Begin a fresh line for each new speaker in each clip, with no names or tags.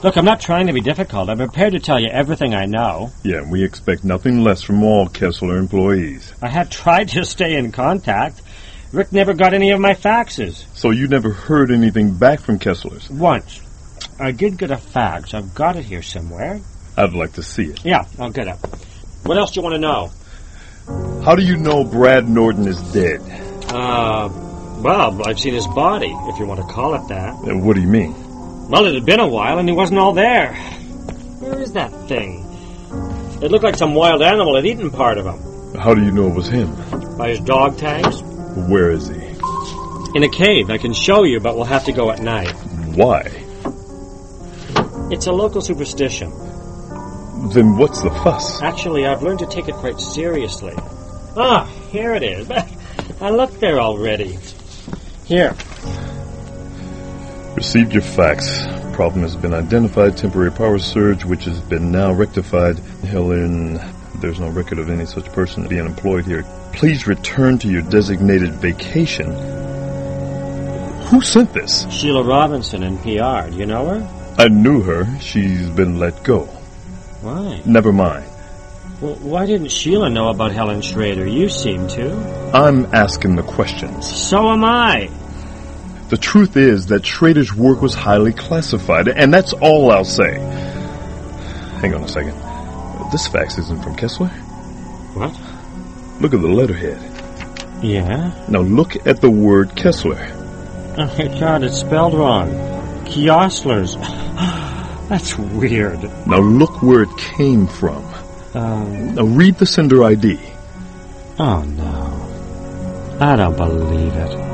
Look, I'm not trying to be difficult. I'm prepared to tell you everything I know.
Yeah, we expect nothing less from all Kessler employees.
I have tried to stay in contact. Rick never got any of my faxes.
So you never heard anything back from Kessler's?
Once. I did get a fax. I've got it here somewhere.
I'd like to see it.
Yeah, I'll get it. What else do you want to know?
How do you know Brad Norton is dead?
Well, I've seen his body, if you want to call it that.
What do you mean?
Well, it had been a while, and he wasn't all there. Where is that thing? It looked like some wild animal had eaten part of him.
How do you know it was him?
By his dog tags.
Where is he?
In a cave. I can show you, but we'll have to go at night.
Why?
It's a local superstition.
Then what's the fuss?
Actually, I've learned to take it quite seriously. Ah, here it is. I looked there already. Here.
Received your fax. Problem has been identified. Temporary power surge, which has been now rectified. Helen, there's no record of any such person being employed here. Please return to your designated vacation. Who sent this?
Sheila Robinson in PR. Do you know her?
I knew her. She's been let go.
Why?
Never mind.
Well, why didn't Sheila know about Helen Schrader? You seem to.
I'm asking the questions.
So am I.
The truth is that Schrader's work was highly classified, and that's all I'll say. Hang on a second. This fax isn't from Kessler.
What?
Look at the letterhead.
Yeah?
Now look at the word Kessler.
Oh, my God, it's spelled wrong. Kiosler's. That's weird.
Now look where it came from. Now read the sender ID.
Oh, no. I don't believe it.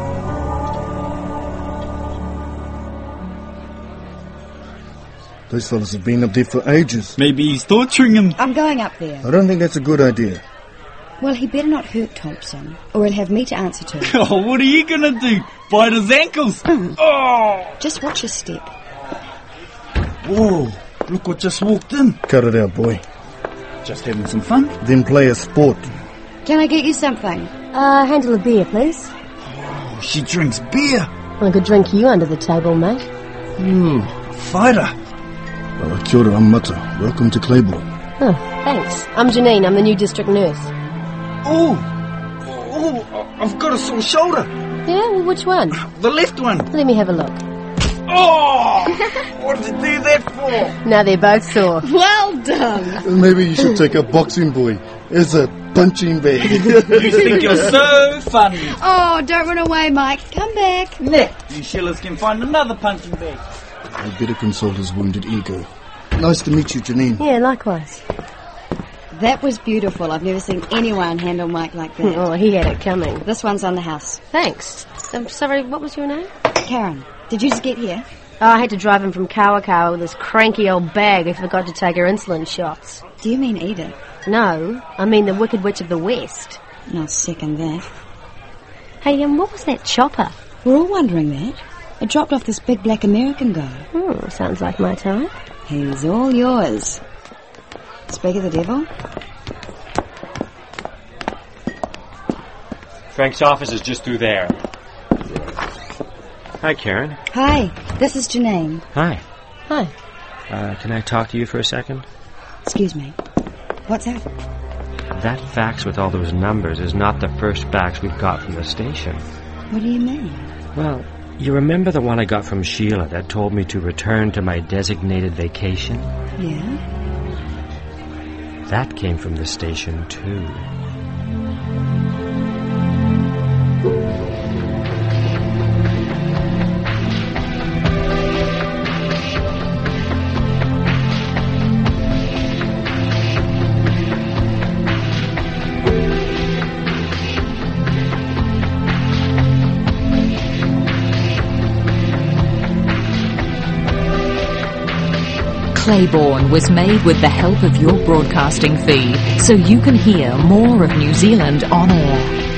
Those fellas have been up there for ages.
Maybe he's torturing him.
I'm going up there.
I don't think that's a good idea.
Well, he better not hurt Thompson, or he'll have me to answer to.
Oh, what are you going to do? Bite his ankles? Oh!
Just watch your step.
Whoa, look what just walked in.
Cut it out, boy.
Just having some fun.
Then play a sport.
Can I get you something?
Handle of beer, please.
Oh, she drinks beer.
I could drink you under the table, mate.
Ooh, fighter.
Kia ora, I'm Mata. Welcome to Claiborne.
Oh, thanks. I'm Janine. I'm the new district nurse.
Oh, I've got a sore shoulder.
Yeah? Well, which one?
The left one.
Let me have a look.
Oh! What did you do that for?
Now they're both sore.
Well done.
Maybe you should take up boxing, boy. It's a punching bag.
You think you're so funny.
Oh, don't run away, Mike. Come back.
Nah, you Sheilas can find another punching bag.
I'd better consult his wounded ego. Nice to meet you, Janine.
Yeah, likewise.
That was beautiful. I've never seen anyone handle Mike like that.
Oh, he had it coming.
This one's on the house.
Thanks. I'm sorry, what was your name?
Karen, did you just get here?
Oh, I had to drive him from Kawakawa with this cranky old bag who forgot to take her insulin shots.
Do you mean Edith?
No, I mean the Wicked Witch of the West.
I'll second that.
Hey, what was that chopper?
We're all wondering that. It dropped off this big black American guy.
Sounds like my type.
He's all yours. Speak of the devil.
Frank's office is just through there. Hi, Karen.
Hi, this is Janine.
Hi.
Hi.
Can I talk to you for a second?
Excuse me. What's that?
That fax with all those numbers is not the first fax we've got from the station.
What do you mean?
Well, you remember the one I got from Sheila that told me to return to my designated vacation?
Yeah?
That came from the station, too.
Claiborne was made with the help of your broadcasting fee, so you can hear more of New Zealand on air.